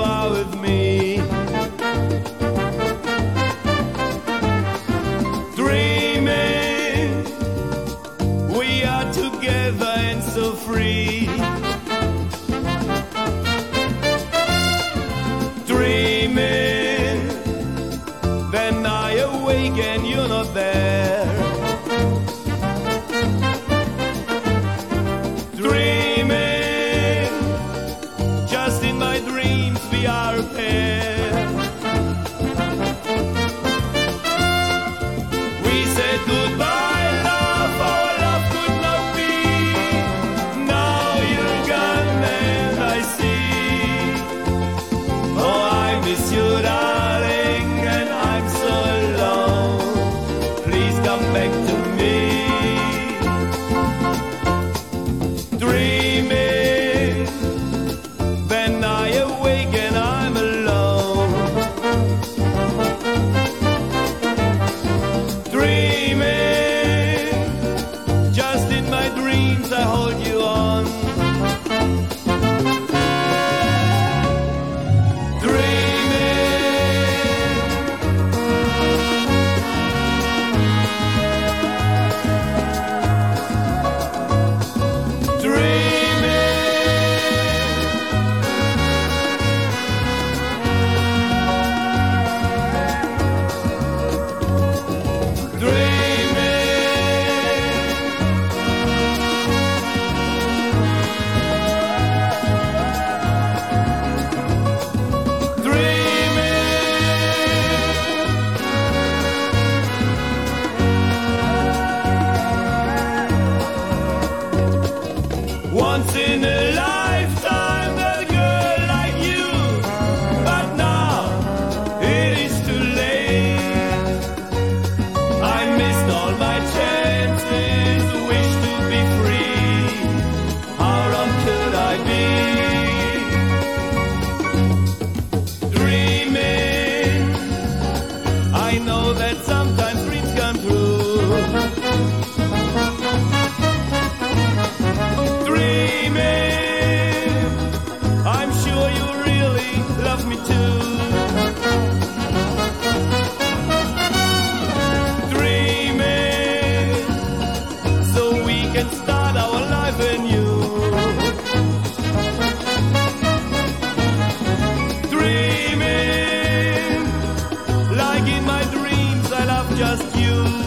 are with me. Dreaming, we are together and so free. Dreaming, then I awake and you're not there. Dreaming, just in my dreams we are a pair. We said goodbye, love, our love could not be. Now you're gone and I see. Oh, I miss you, darling, and I'm so alone. Please come back to me. Dreaming, then I awake and I'm alone. Dreaming, just in my dreams I hold you on. Once in a lifetime, a girl like you, but now it is too late. I missed all my chances, wish to be free. How wrong could I be? Dreaming, I know that sometimes dreams come true. I'm sure you really love me too. Dreaming, so we can start our life anew. Dreaming, like in my dreams I love just you.